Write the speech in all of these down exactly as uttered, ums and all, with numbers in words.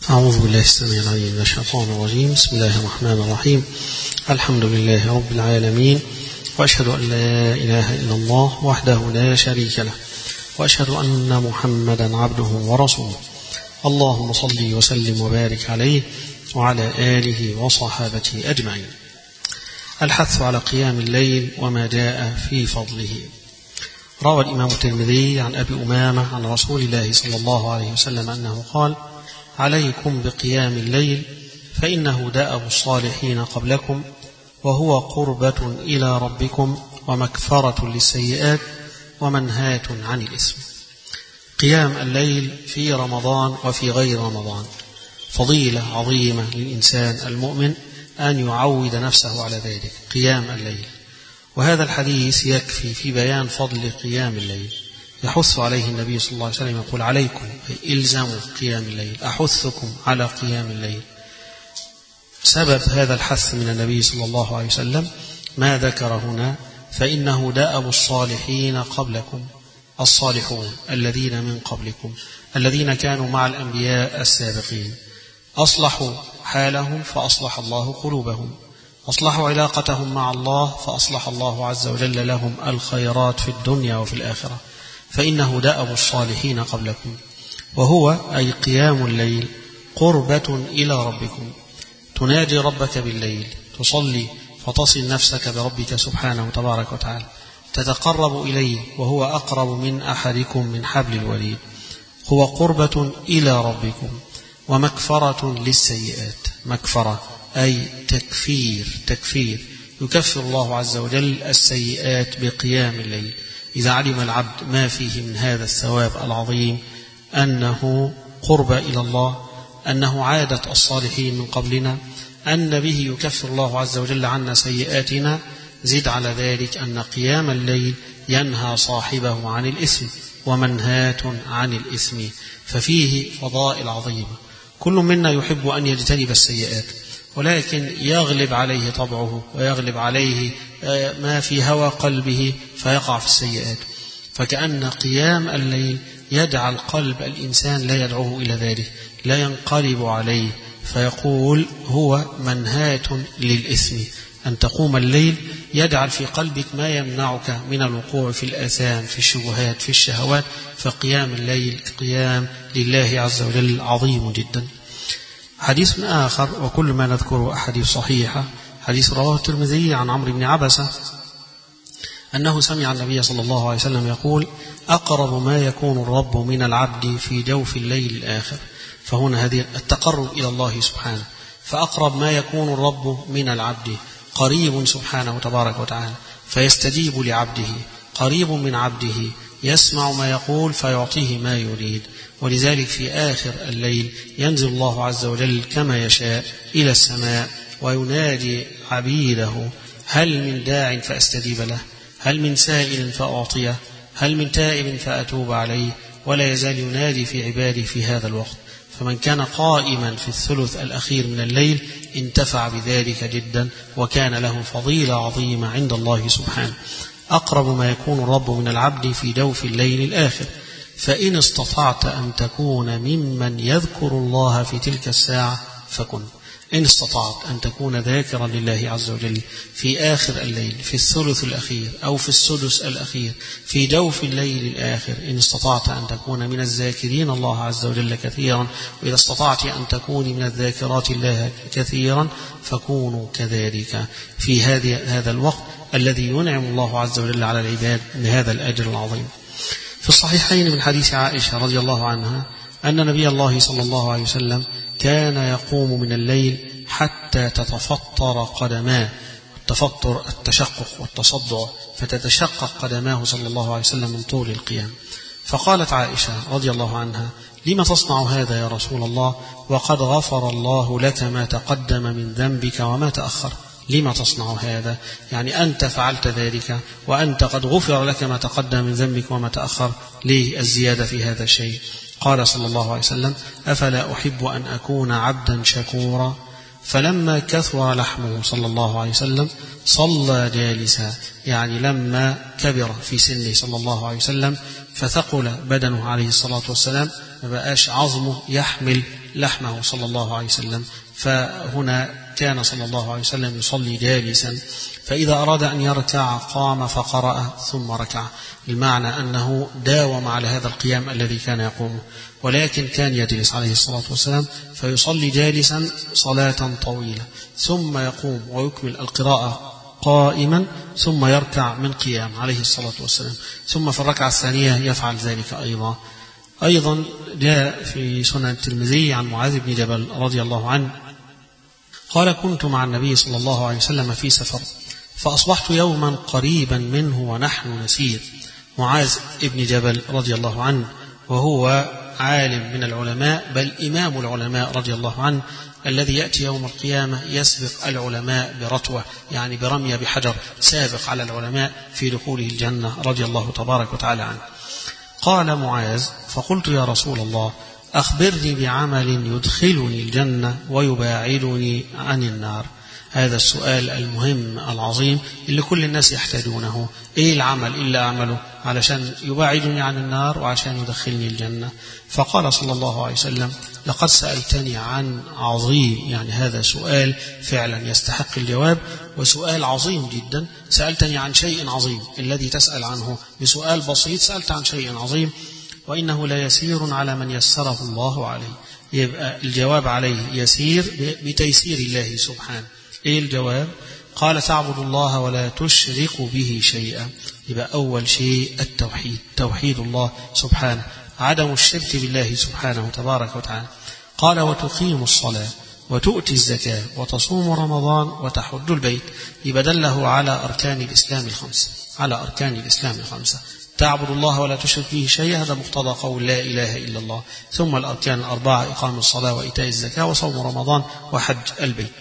أعوذ بالله السميع العليم من الشيطان الرجيم. بسم الله الرحمن الرحيم. الحمد لله رب العالمين، وأشهد أن لا إله إلا الله وحده لا شريك له، وأشهد أن محمدا عبده ورسوله. اللهم صل وسلم وبارك عليه وعلى آله وصحابته أجمعين. الحث على قيام الليل وما جاء في فضله. روى الإمام الترمذي عن أبي أمامة عن رسول الله صلى الله عليه وسلم أنه قال: عليكم بقيام الليل فإنه دأب الصالحين قبلكم، وهو قربة إلى ربكم ومكفرة للسيئات ومنهاة عن الإثم. قيام الليل في رمضان وفي غير رمضان فضيلة عظيمة للإنسان المؤمن أن يعود نفسه على ذلك، قيام الليل. وهذا الحديث يكفي في بيان فضل قيام الليل. يحث عليه النبي صلى الله عليه وسلم، يقول: عليكم أي إلزموا قيام الليل، أحثكم على قيام الليل. سبب هذا الحث من النبي صلى الله عليه وسلم ما ذكر هنا: فإنه دأب الصالحين قبلكم، الصالحون الذين من قبلكم الذين كانوا مع الأنبياء السابقين، أصلحوا حالهم فأصلح الله قلوبهم، أصلحوا علاقتهم مع الله فأصلح الله عز وجل لهم الخيرات في الدنيا وفي الآخرة. فإنه دأب الصالحين قبلكم، وهو أي قيام الليل قربة إلى ربكم. تناجي ربك بالليل، تصلي فتصل نفسك بربك سبحانه تبارك وتعالى، تتقرب إليه وهو أقرب من أحدكم من حبل الوريد. هو قربة إلى ربكم ومكفرة للسيئات. مكفرة أي تكفير، تكفير يكفر الله عز وجل السيئات بقيام الليل. إذا علم العبد ما فيه من هذا الثواب العظيم، أنه قرب إلى الله، أنه عادة الصالحين من قبلنا، أن به يكفر الله عز وجل عنا سيئاتنا، زد على ذلك أن قيام الليل ينهى صاحبه عن الإثم ومنهاة عن الإثم، ففيه فضائل عظيمة. كل منا يحب أن يجتنب السيئات، ولكن يغلب عليه طبعه ويغلب عليه ما في هوى قلبه فيقع في السيئات. فكأن قيام الليل يجعل قلب الإنسان لا يدعوه إلى ذلك، لا ينقلب عليه، فيقول هو منهاة للإثم. أن تقوم الليل يجعل في قلبك ما يمنعك من الوقوع في الآثام، في الشبهات، في الشهوات. فقيام الليل قيام لله عز وجل عظيم جدا. حديث آخر، وكل ما نذكره أحاديث صحيحة، حديث رواه الترمذي عن عمرو بن عبسة أنه سمع النبي صلى الله عليه وسلم يقول: أقرب ما يكون الرب من العبد في جوف الليل الآخر. فهنا هذه التقرب إلى الله سبحانه، فأقرب ما يكون الرب من العبد، قريب سبحانه تبارك وتعالى فيستجيب لعبده، قريب من عبده، يسمع ما يقول فيعطيه ما يريد. ولذلك في آخر الليل ينزل الله عز وجل كما يشاء إلى السماء وينادي عبيده: هل من داع فأستجيب له، هل من سائل فأعطيه، هل من تائب فأتوب عليه. ولا يزال ينادي في عباده في هذا الوقت. فمن كان قائما في الثلث الأخير من الليل انتفع بذلك جدا، وكان له فضيلة عظيمة عند الله سبحانه. أقرب ما يكون الرب من العبد في جوف الليل الآخر. فإن استطعت أن تكون ممن يذكر الله في تلك الساعة فكن. إن استطعت أن تكون ذاكرا لله عز وجل في آخر الليل، في الثلث الأخير أو في السدس الأخير، في جوف الليل الآخر، إن استطعت أن تكون من الذاكرين الله عز وجل كثيرا، وإذا استطعت أن تكوني من الذاكرات الله كثيرا، فكونوا كذلك في هذا الوقت الذي ينعم الله عز وجل على العباد بهذا الأجر العظيم. في الصحيحين من حديث عائشة رضي الله عنها أن نبي الله صلى الله عليه وسلم كان يقوم من الليل حتى تتفطر قدماه. التفطر التشقق والتصدع، فتتشقق قدماه صلى الله عليه وسلم من طول القيام. فقالت عائشة رضي الله عنها: لما تصنع هذا يا رسول الله، وقد غفر الله لك ما تقدم من ذنبك وما تأخر؟ لما تصنع هذا؟ يعني أنت فعلت ذلك وأنت قد غفر لك ما تقدم من ذنبك وما تأخر، ليه الزيادة في هذا الشيء؟ قال صلى الله عليه وسلم: أفلا أحب أن أكون عبدا شكورا؟ فلما كثر لحمه صلى الله عليه وسلم صلى جالسا، يعني لما كبر في سنه صلى الله عليه وسلم فثقل بدنه عليه الصلاة والسلام، ما بقاش عظمه يحمل لحمه صلى الله عليه وسلم، فهنا كان صلى الله عليه وسلم يصلي جالسا، فإذا أراد أن يركع قام فقرأ ثم ركع. المعنى أنه داوم على هذا القيام الذي كان يقومه، ولكن كان يجلس عليه الصلاة والسلام فيصلي جالسا صلاة طويلة، ثم يقوم ويكمل القراءة قائما، ثم يركع من قيام عليه الصلاة والسلام، ثم في الركعة الثانية يفعل ذلك أيضا. أيضا جاء في سنن الترمذي عن معاذ بن جبل رضي الله عنه قال: كنت مع النبي صلى الله عليه وسلم في سفر، فأصبحت يوما قريبا منه ونحن نسير. معاذ بن جبل رضي الله عنه وهو عالم من العلماء، بل إمام العلماء رضي الله عنه، الذي يأتي يوم القيامة يسبق العلماء برتوة، يعني برمية بحجر، سابق على العلماء في دخوله الجنة رضي الله تبارك وتعالى عنه. قال معاذ: فقلت يا رسول الله أخبرني بعمل يدخلني الجنة ويباعدني عن النار. هذا السؤال المهم العظيم اللي كل الناس يحتاجونه، إيه العمل إلا أعمله علشان يباعدني عن النار وعشان يدخلني الجنة؟ فقال صلى الله عليه وسلم: لقد سألتني عن عظيم، يعني هذا سؤال فعلا يستحق الجواب، وسؤال عظيم جدا. سألتني عن شيء عظيم، الذي تسأل عنه بسؤال بسيط سألت عن شيء عظيم، وإنه لا يسير على من يسره الله عليه. يبقى الجواب عليه يسير بتيسير الله سبحانه. إيه الجواب؟ قال: تعبد الله ولا تشرك به شيئا. يبقى أول شيء التوحيد، توحيد الله سبحانه، عدم الشرك بالله سبحانه تبارك وتعالى. قال: وتقيم الصلاة وتؤتي الزكاة وتصوم رمضان وتحج البيت. يبقى دله على أركان الإسلام الخمسة، على أركان الإسلام الخمسة. تعبد الله ولا تشرك به شيئا، هذا مقتضى قول لا إله إلا الله. ثم الأركان الأربعة: إقام الصلاة وإيتاء الزكاة وصوم رمضان وحج البيت.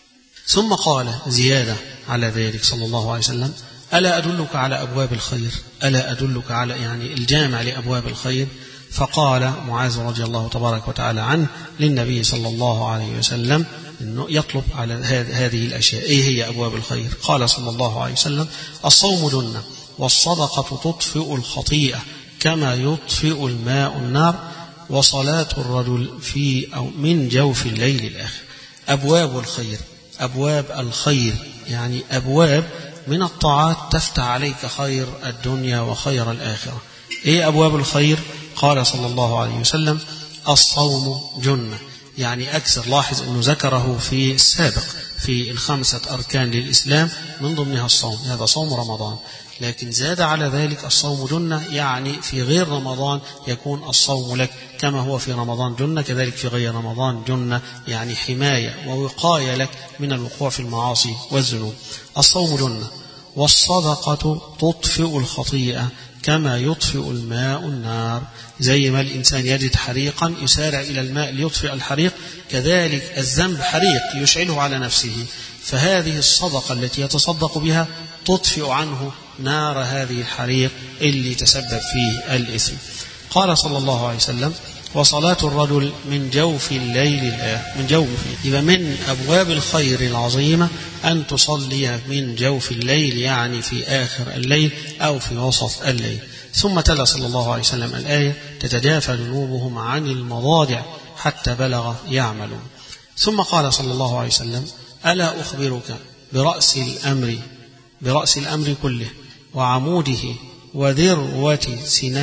ثم قال زيادة على ذلك صلى الله عليه وسلم: ألا أدلك على أبواب الخير؟ ألا أدلك على يعني الجامع لأبواب الخير؟ فقال معاذ رضي الله تبارك وتعالى عنه للنبي صلى الله عليه وسلم إنه يطلب على هذه الأشياء. إيه هي أبواب الخير؟ قال صلى الله عليه وسلم: الصوم جنة، والصدقة تطفئ الخطيئة كما يطفئ الماء النار، وصلاة الرجل في أو من جوف الليل الآخر. أبواب الخير، أبواب الخير يعني أبواب من الطاعات تفتح عليك خير الدنيا وخير الآخرة. إيه أبواب الخير؟ قال صلى الله عليه وسلم: الصوم جنة، يعني أكثر. لاحظ أنه ذكره في السابق في الخمسة أركان للإسلام، من ضمنها الصوم، هذا صوم رمضان، لكن زاد على ذلك الصوم جنة، يعني في غير رمضان يكون الصوم لك كما هو في رمضان جنة، كذلك في غير رمضان جنة، يعني حماية ووقاية لك من الوقوع في المعاصي والذنوب. الصوم جنة، والصدقة تطفئ الخطيئة كما يطفئ الماء النار. زي ما الإنسان يجد حريقا يسارع إلى الماء ليطفئ الحريق، كذلك الذنب حريق يشعله على نفسه، فهذه الصدقة التي يتصدق بها تطفئ عنه نار هذه الحريق اللي تسبب فيه الإثم. قال صلى الله عليه وسلم: وصلاة الرجل من جوف الليل، من جوف، يبقى من أبواب الخير العظيمة أن تصلي من جوف الليل، يعني في آخر الليل أو في وسط الليل. ثم تلا صلى الله عليه وسلم الآية: تتجافى جنوبهم عن المضاجع حتى بلغ يعملون. ثم قال صلى الله عليه وسلم: ألا أخبرك برأس الأمر، برأس الأمر كله وعموده وذروة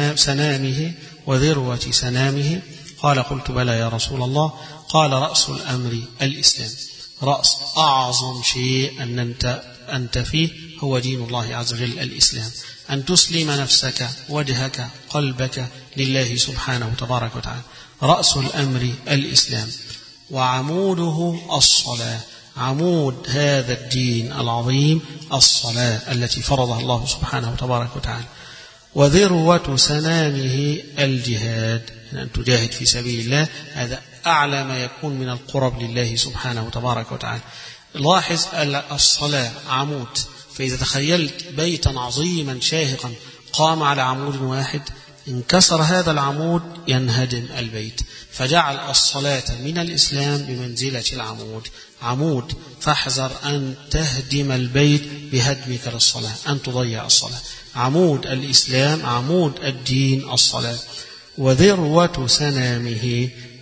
سنامه وذروة سنامه؟ قال: قلت بلى يا رسول الله. قال: رأس الأمر الإسلام، رأس أعظم شيء أن أنت, أنت فيه هو دين الله عز وجل الإسلام، أن تسلم نفسك وجهك قلبك لله سبحانه تبارك وتعالى. رأس الأمر الإسلام، وعموده الصلاة، عمود هذا الدين العظيم الصلاة التي فرضها الله سبحانه تبارك وتعالى. وذروة سنامه الجهاد، أن تجاهد في سبيل الله، هذا أعلى ما يكون من القرب لله سبحانه تبارك وتعالى. لاحظ الصلاة عمود، فإذا تخيلت بيتا عظيما شاهقا قام على عمود واحد، انكسر هذا العمود ينهدم البيت، فجعل الصلاة من الإسلام بمنزلة العمود. عمود، فاحذر أن تهدم البيت بهدمك للصلاة، أن تضيع الصلاة. عمود الإسلام، عمود الدين الصلاة. وذروة سنامه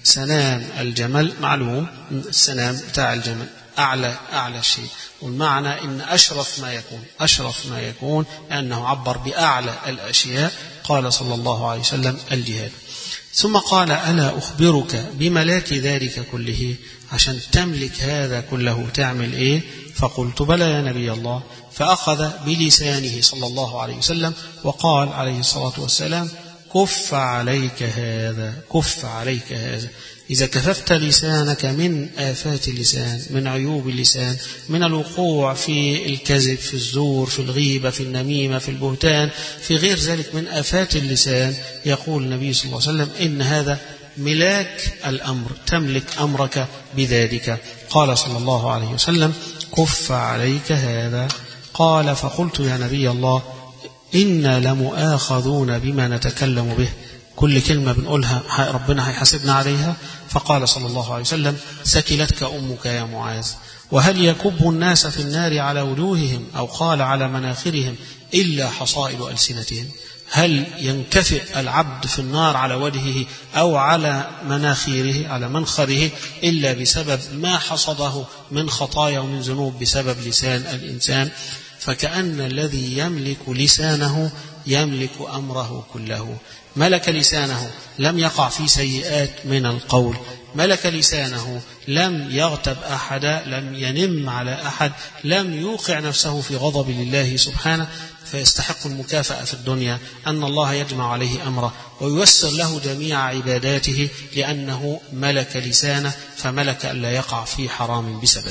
سنام الجمل معلوم، السنام بتاع الجمل أعلى أعلى شيء، والمعنى إن أشرف ما يكون أشرف ما يكون لأنه عبر بأعلى الأشياء. قال صلى الله عليه وسلم الجهاد. ثم قال ألا أخبرك بملاك ذلك كله، عشان تملك هذا كله تعمل إيه؟ فقلت بلى يا نبي الله. فأخذ بلسانه صلى الله عليه وسلم وقال عليه الصلاة والسلام كف عليك هذا، كف عليك هذا. إذا كففت لسانك من آفات اللسان، من عيوب اللسان، من الوقوع في الكذب، في الزور، في الغيبة، في النميمة، في البهتان، في غير ذلك من آفات اللسان، يقول النبي صلى الله عليه وسلم إن هذا ملاك الأمر، تملك أمرك بذلك. قال صلى الله عليه وسلم كف عليك هذا. قال فقلت يا نبي الله إنا لمؤاخذون بما نتكلم به، كل كلمة بنقولها ربنا هيحاسبنا عليها. فقال صلى الله عليه وسلم سكلتك أمك يا معاذ. وهل يكب الناس في النار على وجوههم أو قال على مناخرهم إلا حصائد ألسنتهم؟ هل ينكفئ العبد في النار على وجهه أو على مناخيره على منخره إلا بسبب ما حصده من خطايا ومن ذنوب بسبب لسان الإنسان؟ فكأن الذي يملك لسانه يملك أمره كله. ملك لسانه لم يقع في سيئات من القول، ملك لسانه لم يغتب أحدا، لم ينم على أحد، لم يوقع نفسه في غضب لله سبحانه، فيستحق المكافأة في الدنيا أن الله يجمع عليه أمره وييسر له جميع عباداته لأنه ملك لسانه، فملك ألا يقع في حرام بسببه.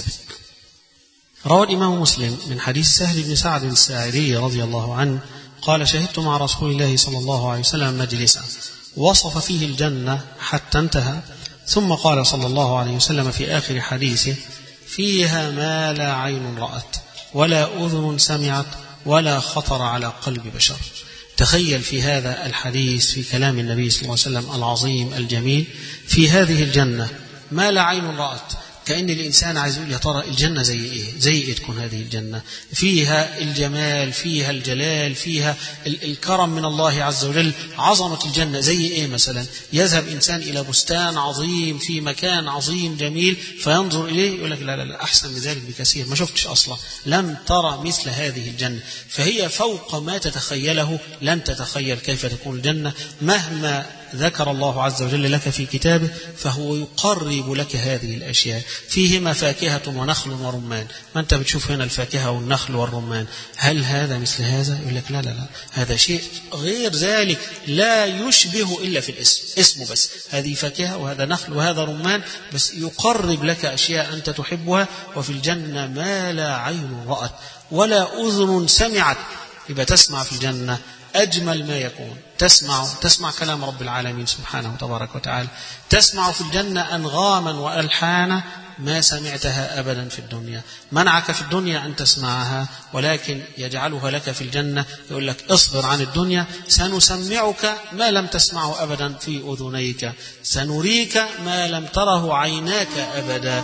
روى الإمام مسلم من حديث سهل بن سعد الساعدي رضي الله عنه قال شهدت مع رسول الله صلى الله عليه وسلم مجلسا وصف فيه الجنة حتى انتهى، ثم قال صلى الله عليه وسلم في آخر حديثه فيها ما لا عين رأت ولا أذن سمعت ولا خطر على قلب بشر. تخيل في هذا الحديث في كلام النبي صلى الله عليه وسلم العظيم الجميل في هذه الجنة ما لا عين رأت، كأن الإنسان عايز يقول يا ترى الجنة زي إيه؟ زي إيه تكون هذه الجنة؟ فيها الجمال، فيها الجلال، فيها الكرم من الله عز وجل. عظمة الجنة زي إيه مثلا؟ يذهب إنسان إلى بستان عظيم في مكان عظيم جميل فينظر إليه يقول لك لا لا لا أحسن من ذلك بكثير، ما شفتش أصلا، لم ترى مثل هذه الجنة. فهي فوق ما تتخيله، لن تتخيل كيف تكون الجنة. مهما ذكر الله عز وجل لك في كتابه فهو يقرب لك هذه الأشياء. فيهما فاكهة ونخل ورمان، ما أنت بتشوف هنا الفاكهة والنخل والرمان، هل هذا مثل هذا؟ يقول لك لا لا لا هذا شيء غير ذلك لا يشبه إلا في الاسم، اسمه بس، هذه فاكهة وهذا نخل وهذا رمان، بس يقرب لك أشياء أنت تحبها. وفي الجنة ما لا عين رأت ولا أذن سمعت، يبقى تسمع في الجنة أجمل ما يكون، تسمع تسمع كلام رب العالمين سبحانه وتبارك وتعالى، تسمع في الجنة أنغاما وألحانا ما سمعتها أبدا في الدنيا. منعك في الدنيا أن تسمعها، ولكن يجعلها لك في الجنة. يقول لك اصبر عن الدنيا سنسمعك ما لم تسمعه أبدا في أذنيك، سنريك ما لم تره عيناك أبدا،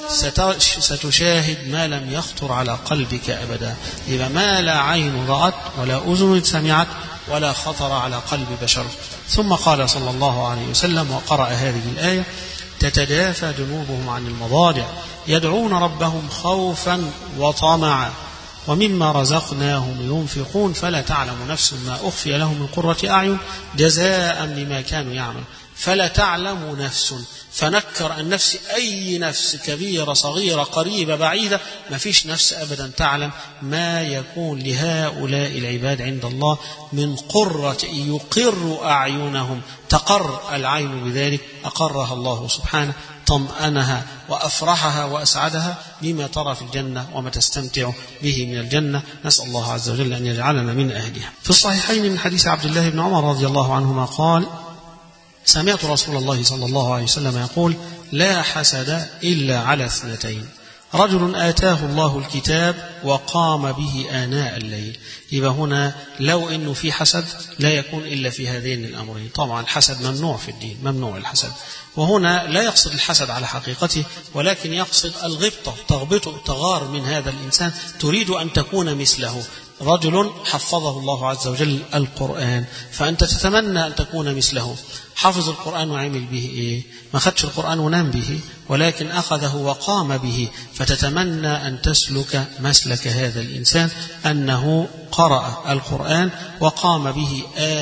ستشاهد ما لم يخطر على قلبك أبدا. يبقى ما لا عين رأت ولا أذن سمعت ولا خطر على قلب بشر. ثم قال صلى الله عليه وسلم وقرأ هذه الآية تتجافى جنوبهم عن المضاجع يدعون ربهم خوفا وطمعا ومما رزقناهم ينفقون فلا تعلم نفس ما أخفي لهم من قرة أعين جزاء بما كانوا يعملون. فلا تعلم نفس، فنكر النفس أي نفس، كبيرة صغيرة قريبة بعيدة، ما فيش نفس أبدا تعلم ما يكون لهؤلاء العباد عند الله من قرة يقر أعينهم، تقر العين بذلك، أقرها الله سبحانه، طمأنها وأفرحها وأسعدها بما ترى في الجنة وما تستمتع به من الجنة. نسأل الله عز وجل أن يجعلنا من أهلها. في الصحيحين من حديث عبد الله بن عمر رضي الله عنهما قال سمعت رسول الله صلى الله عليه وسلم يقول لا حسد إلا على اثنتين، رجل آتاه الله الكتاب وقام به آناء الليل. يبقى هنا لو إنه في حسد لا يكون إلا في هذين الأمرين. طبعا الحسد ممنوع في الدين، ممنوع الحسد، وهنا لا يقصد الحسد على حقيقته ولكن يقصد الغبطة، تغبطه، تغار من هذا الإنسان، تريد أن تكون مثله، رجل حفظه الله عز وجل القرآن، فأنت تتمنى أن تكون مثله. حفظ القرآن وعمل به إيه؟ ما خدش القرآن ونام به، ولكن أخذه وقام به، فتتمنى أن تسلك مسلك هذا الإنسان، أنه قرأ القرآن وقام به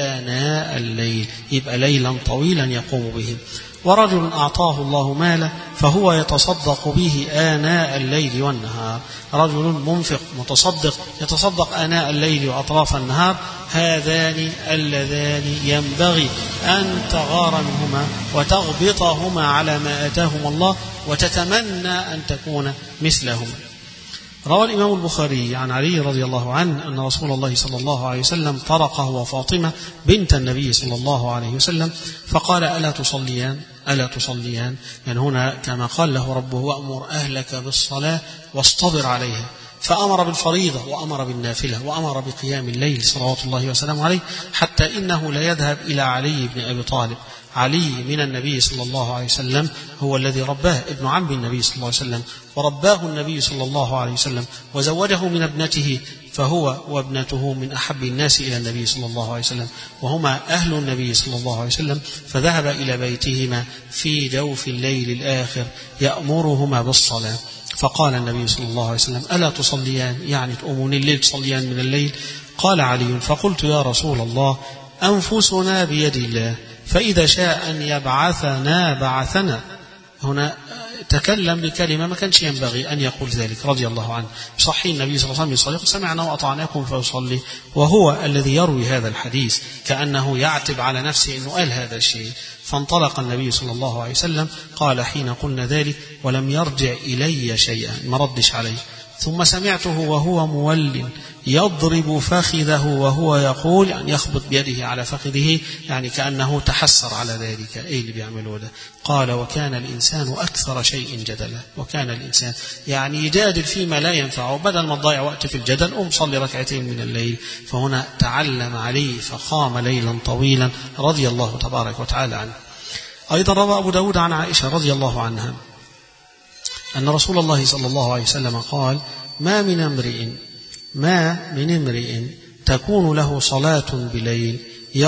آناء الليل، يبقى ليلا طويلا يقوم به. ورجل أعطاه الله مالا فهو يتصدق به آناء الليل والنهار، رجل منفق متصدق يتصدق آناء الليل وأطراف النهار، هذان اللذان ينبغي أن تغار منهما وتغبطهما على ما آتاهما الله وتتمنى أن تكون مثلهما. روى الإمام البخاري عن علي رضي الله عنه أن رسول الله صلى الله عليه وسلم طرقه وفاطمة بنت النبي صلى الله عليه وسلم فقال: ألا تصليان ألا تصليان يعني هنا كما قال له ربه: وأمر أهلك بالصلاة واصطبر عليها، فأمر بالفريضة وأمر بالنافلة وأمر بقيام الليل صلوات الله وسلامه عليه، حتى إنه لا يذهب إلى علي بن أبي طالب. علي من النبي صلى الله عليه وسلم هو الذي رباه، ابن عم النبي صلى الله عليه وسلم، ورباه النبي صلى الله عليه وسلم وزوجه من ابنته، فهو وابنته من أحب الناس إلى النبي صلى الله عليه وسلم، وهما أهل النبي صلى الله عليه وسلم، فذهب إلى بيتهما في جوف الليل الآخر يأمرهما بالصلاة، فقال النبي صلى الله عليه وسلم: ألا تصليان يعني تؤمون الليل تصليان من الليل؟ قال علي: فقلت يا رسول الله أنفسنا بيد الله، فإذا شاء أن يبعثنا بعثنا. هنا تكلم بكلمة ما كانش ينبغي أن يقول ذلك رضي الله عنه. صحيح النبي صلى الله عليه وسلم يصلي: سمعنا وأطعناكم فيصلي، وهو الذي يروي هذا الحديث كأنه يعتب على نفسه أنه قال هذا الشيء. فانطلق النبي صلى الله عليه وسلم، قال حين قلنا ذلك ولم يرجع إلي شيئا، ما ردش عليه. ثم سمعته وهو مول يضرب فخذه وهو يقول، يعني يخبط بيده على فخذه، يعني كأنه تحسر على ذلك. إيه اللي بيعمله ده؟ قال: وكان الإنسان أكثر شيء جدلا. وكان الإنسان يعني يجادل فيما لا ينفعه، بدل ما تضيع وقت في الجدل قم صلي ركعتين من الليل. فهنا تعلم عليه فقام ليلا طويلا رضي الله تبارك وتعالى عنه. أيضا روى أبو داود عن عائشة رضي الله عنها أن رسول الله صلى الله عليه وسلم قال: ما من امرئ ما من امرئ تكون له صلاة بليل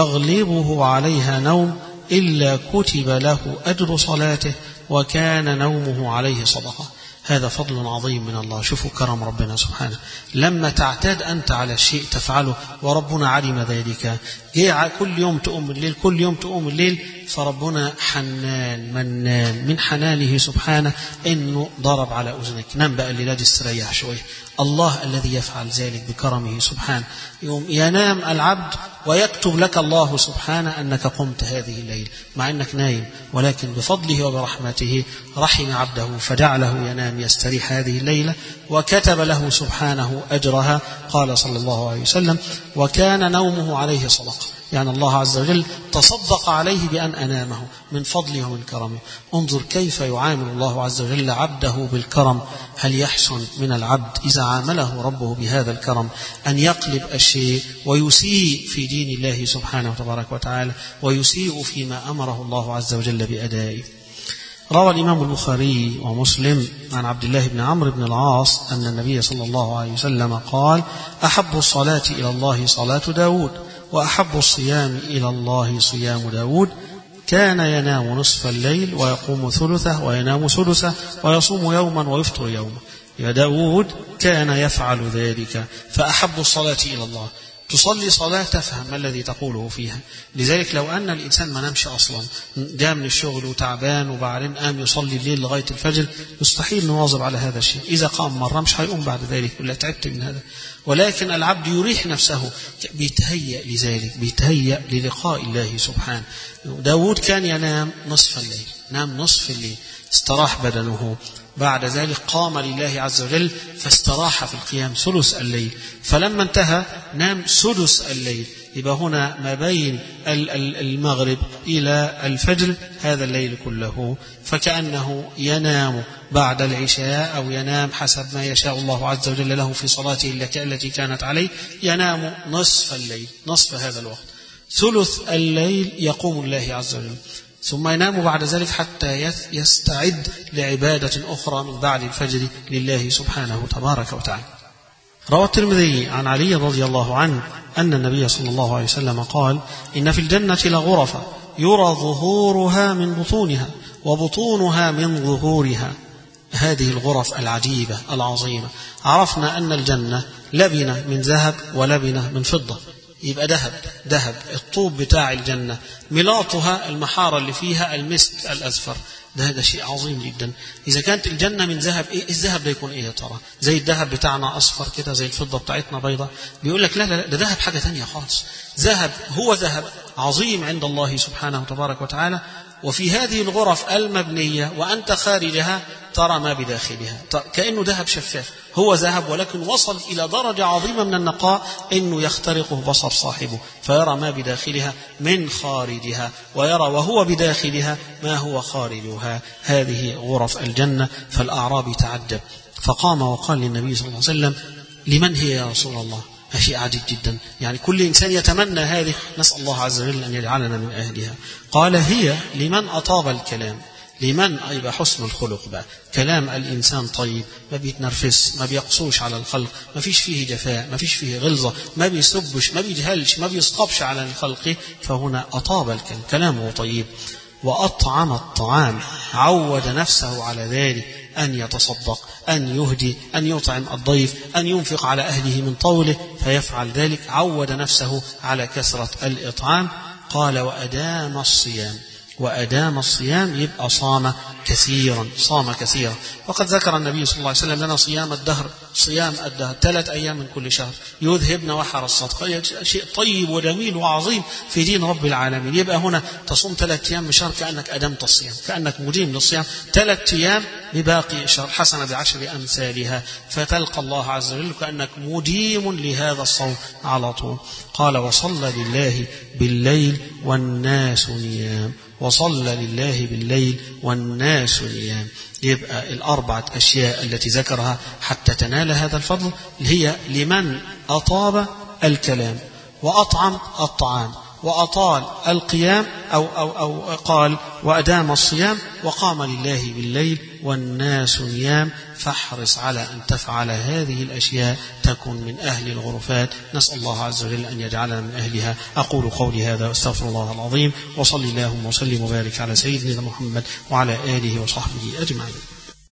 يغلبه عليها نوم إلا كتب له أجر صلاته وكان نومه عليه صدقة. هذا فضل عظيم من الله. شوفوا كرم ربنا سبحانه، لما تعتاد أنت على الشيء تفعله وربنا علم ذلك. جاء كل يوم تقوم الليل، كل يوم تقوم الليل، فربنا حنان منان من حنانه سبحانه إنه ضرب على أذنك. نام بقى الليلة دي استريح شوية. الله الذي يفعل ذلك بكرمه سبحانه. يوم ينام العبد ويكتب لك الله سبحانه أنك قمت هذه الليل مع أنك نايم، ولكن بفضله وبرحمته رحم عبده فجعله ينام يستريح هذه الليلة وكتب له سبحانه أجرها. قال صلى الله عليه وسلم: وكان نومه عليه صدقة، يعني الله عز وجل تصدق عليه بأن أنامه من فضله ومن كرمه. انظر كيف يعامل الله عز وجل عبده بالكرم. هل يحسن من العبد إذا عامله ربه بهذا الكرم أن يقلب الشيء ويسيء في دين الله سبحانه وتبارك وتعالى، ويسيء فيما أمره الله عز وجل بأدائه؟ روى الإمام البخاري ومسلم عن عبد الله بن عمرو بن العاص أن النبي صلى الله عليه وسلم قال: أحب الصلاة إلى الله صلاة داود، وأحب الصيام إلى الله صيام داود، كان ينام نصف الليل ويقوم ثلثه وينام سدسه ويصوم يوما ويفطر يوما. يا داود كان يفعل ذلك. فأحب الصلاة إلى الله، تصلي صلاة تفهم ما الذي تقوله فيها. لذلك لو أن الإنسان ما نمشي أصلا، جاء من الشغل وتعبان وبعدين قام يصلي الليل لغاية الفجر، مستحيل نواظب على هذا الشيء. إذا قام مرة مش هيقوم بعد ذلك ولا تعبت من هذا. ولكن العبد يريح نفسه، بيتهيأ لذلك، بيتهيأ للقاء الله سبحانه. داود كان ينام نصف الليل، نام نصف الليل، استراح بدنه، بعد ذلك قام لله عز وجل فاستراح في القيام ثلث الليل، فلما انتهى نام سدس الليل. يبقى هنا ما بين المغرب إلى الفجر هذا الليل كله، فكأنه ينام بعد العشاء أو ينام حسب ما يشاء الله عز وجل له في صلاته التي كانت عليه، ينام نصف الليل، نصف هذا الوقت. ثلث الليل يقوم الله عز وجل، ثم ينام بعد ذلك حتى يستعد لعبادة أخرى من بعد الفجر لله سبحانه تبارك وتعالى. روى الترمذي عن علي رضي الله عنه أن النبي صلى الله عليه وسلم قال: إن في الجنة لغرفا يرى ظهورها من بطونها وبطونها من ظهورها. هذه الغرف العجيبة العظيمة. عرفنا أن الجنة لبنة من ذهب ولبنة من فضة، يبقى ذهب ذهب الطوب بتاع الجنة، ملاطها المحارة اللي فيها المسك الأزفر. ده هذا شيء عظيم جدا. إذا كانت الجنة من ذهب، إيه الذهب ده يكون إيه يا ترى؟ زي الذهب بتاعنا أصفر كده، زي الفضة بتاعتنا بيضة؟ بيقول لك لا لا لا، ده ذهب حاجة تانية خالص. ذهب هو ذهب عظيم عند الله سبحانه وتبارك وتعالى. وفي هذه الغرف المبنية وأنت خارجها ترى ما بداخلها، كأنه ذهب شفاف. هو ذهب ولكن وصل إلى درجة عظيمة من النقاء إنه يخترقه بصر صاحبه، فيرى ما بداخلها من خارجها، ويرى وهو بداخلها ما هو خارجها. هذه غرف الجنة. فالأعرابي تعجب فقام وقال للنبي صلى الله عليه وسلم: لمن هي يا رسول الله؟ شيء عجيب جدا، يعني كل إنسان يتمنى هذه، نسأل الله عز وجل أن يجعلنا من أهلها. قال: هي لمن أطاب الكلام. لمن يبقى حسن الخلق بقى، كلام الإنسان طيب، ما بيتنرفس، ما بيقصوش على الخلق، ما فيش فيه جفاء، ما فيش فيه غلظة، ما بيسبش، ما بيجهلش، ما بيسقبش على الخلق. فهنا أطاب الكلام، كلامه طيب. وأطعم الطعام، عود نفسه على ذلك، أن يتصدق، أن يهدي، أن يطعم الضيف، أن ينفق على أهله من طوله، فيفعل ذلك. عود نفسه على كثرة الإطعام. قال: وأدام الصيام. وأدام الصيام يبقى صام كثيرا، صام كثيرا. وقد ذكر النبي صلى الله عليه وسلم لنا صيام الدهر، صيام الدهر ثلاث أيام من كل شهر يذهبن وحر الصدقة. شيء طيب وجميل وعظيم في دين رب العالمين. يبقى هنا تصوم ثلاث أيام من شهر كأنك أدمت الصيام، كأنك مديم للصيام ثلاث أيام بباقي الشهر، حسنة بعشر أمثالها، فتلقى الله عز وجل كأنك مديم لهذا الصوم على طول. قال: وصلى لله بالليل والناس نيام. وصلى لله بالليل والناس نيام. يبقى الأربعة أشياء التي ذكرها حتى تنال هذا الفضل هي لمن أطاب الكلام وأطعم الطعام وأطال القيام أو, أو, أو قال وأدام الصيام وقام لله بالليل والناس نيام. فاحرص على أن تفعل هذه الأشياء تكن من أهل الغرفات. نسأل الله عز وجل أن يجعلنا من أهلها. أقول قولي هذا واستغفر الله العظيم، وصلي اللهم وسلم وبارك على سيدنا محمد وعلى آله وصحبه أجمعين.